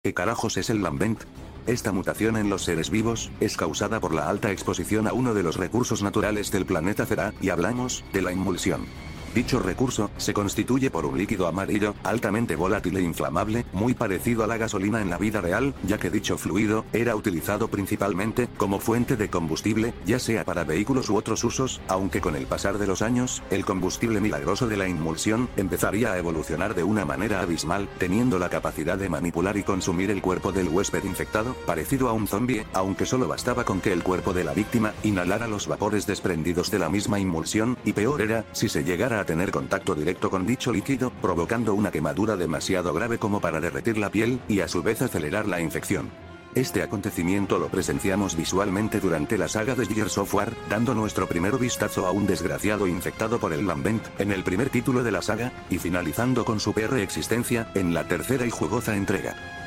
¿Qué carajos es el lambent? Esta mutación en los seres vivos es causada por la alta exposición a uno de los recursos naturales del planeta Cera, y hablamos de la inmulsión. Dicho recurso se constituye por un líquido amarillo, altamente volátil e inflamable, muy parecido a la gasolina en la vida real, ya que dicho fluido era utilizado principalmente como fuente de combustible, ya sea para vehículos u otros usos, aunque con el pasar de los años, el combustible milagroso de la inmulsión empezaría a evolucionar de una manera abismal, teniendo la capacidad de manipular y consumir el cuerpo del huésped infectado, parecido a un zombie, aunque solo bastaba con que el cuerpo de la víctima inhalara los vapores desprendidos de la misma inmulsión, y peor era si se llegara a tener contacto directo con dicho líquido, provocando una quemadura demasiado grave como para derretir la piel, y a su vez acelerar la infección. Este acontecimiento lo presenciamos visualmente durante la saga de Gears of War, dando nuestro primer vistazo a un desgraciado infectado por el lambent, en el primer título de la saga, y finalizando con su PR existencia, en la tercera y jugosa entrega.